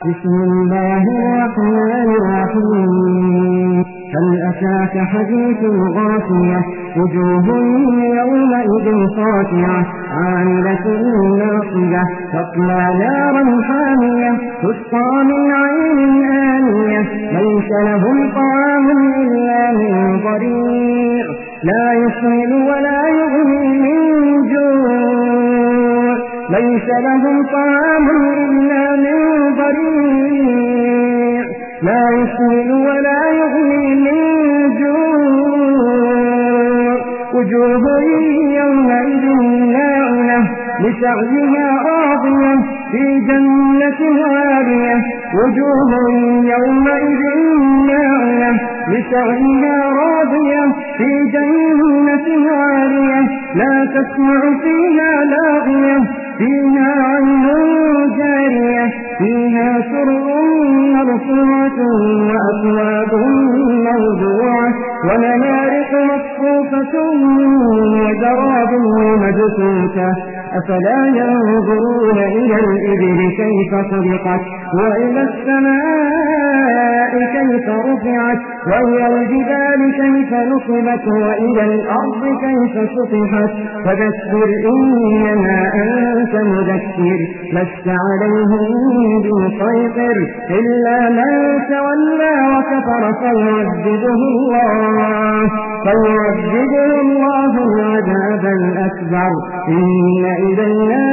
بسم الله الرحمن الرحيم هل أتاك حديث الغاشية وجوه يومئذ خاشعة عاملة ناصبة تصلى نارا حامية تسقى من عين آنية ليس لهم طعام إلا من ضريع لا يسمن ولا يغني من جوع ليس لهم طعام إلا من ضريع لا يسمن ولا يغني من جوع وجوه يومئذ ناعمة لسعيها راضية في جنة عالية وجوه يومئذ ناعمة لسعيها راضية في جنة عالية لا تسمع فيها لاغية فيها عين جارية فيها سرر مرفوعة وأكواب موضوعة ونمارق مصفوفة وزرابي مبثوثة أفلا ينظرون إلى الإبل كيف خلقت وإلى السماء كيف رفعت وإلى الجبال كيف نصبت وإلى الأرض كيف سطحت فذكر إنما أنت مذكر لست عليهم بمسيطر إلا من تولى وكفر فيعذبه الله العذاب الأكبر إن إلينا